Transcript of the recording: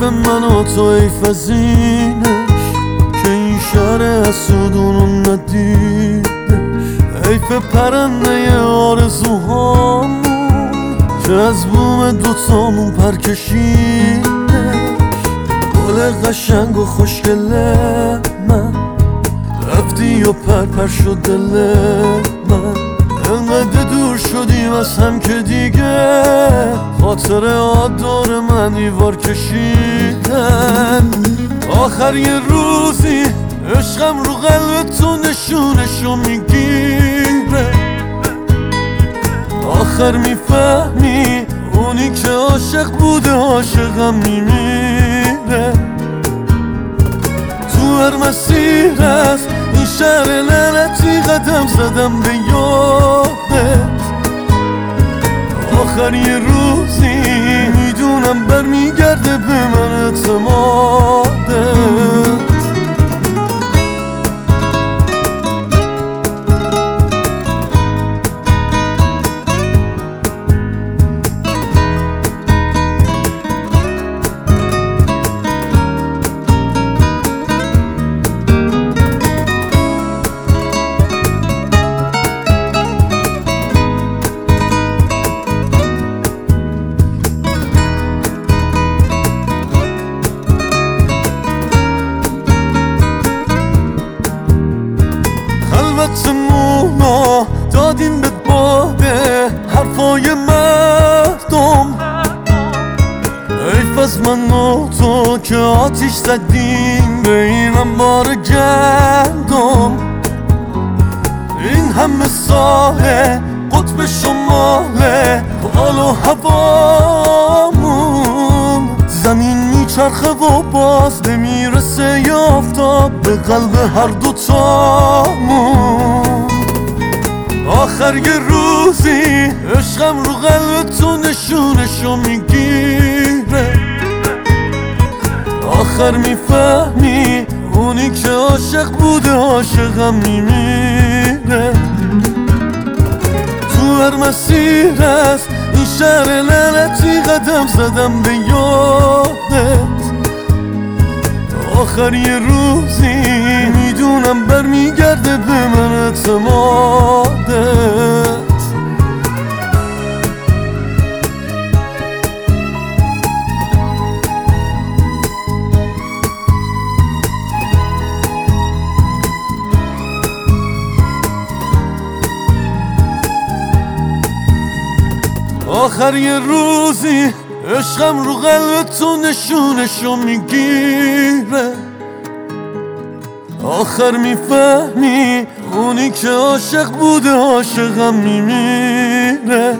به من و تو حیف که این شهر اسودونو ندیدش، حیف پرنده آرزوهامون که از بوم دوتامون پر کشیدش. گل قشنگ و خوشگله من رفتی و پر شد دل من، انقدر دور شدیم از هم که دیگه خاطرات دور من دیوار کشیدن. آخر یه روزی عشقم رو قلب تو نشونشو میگیره، آخر میفهمی اونی که عاشق بوده عاشقم میمیره. تو هر مسیر از این شهر لعنتی قدم زدم به یادت، آخر یه روزی میدونم برمیگرده به من اعتمادت. خلوتمونا دادیم به باده حرفای مردم، حیف از من و تو که آتیش زدیم به این انبار گندم. این همه ساله قطب شماله حال و هوامون، زمین میچرخه و باز نمیرسه ی آفتاب به قلب هر دوتامون. آخر یه روزی عشقم رو قلب تو نشونشو میگیره، آخر میفهمی اونی که عاشق بوده عاشقم میمیره. تو هر مسیر از این شهر لعنتی قدم زدم به یادت، آخر یه روزی میدونم برمیگرده به من اعتمادت. آخر یه روزی عشقم رو قلب تو نشونشو میگیره، آخر میفهمی اونی که عاشق بوده عاشقم میمیره.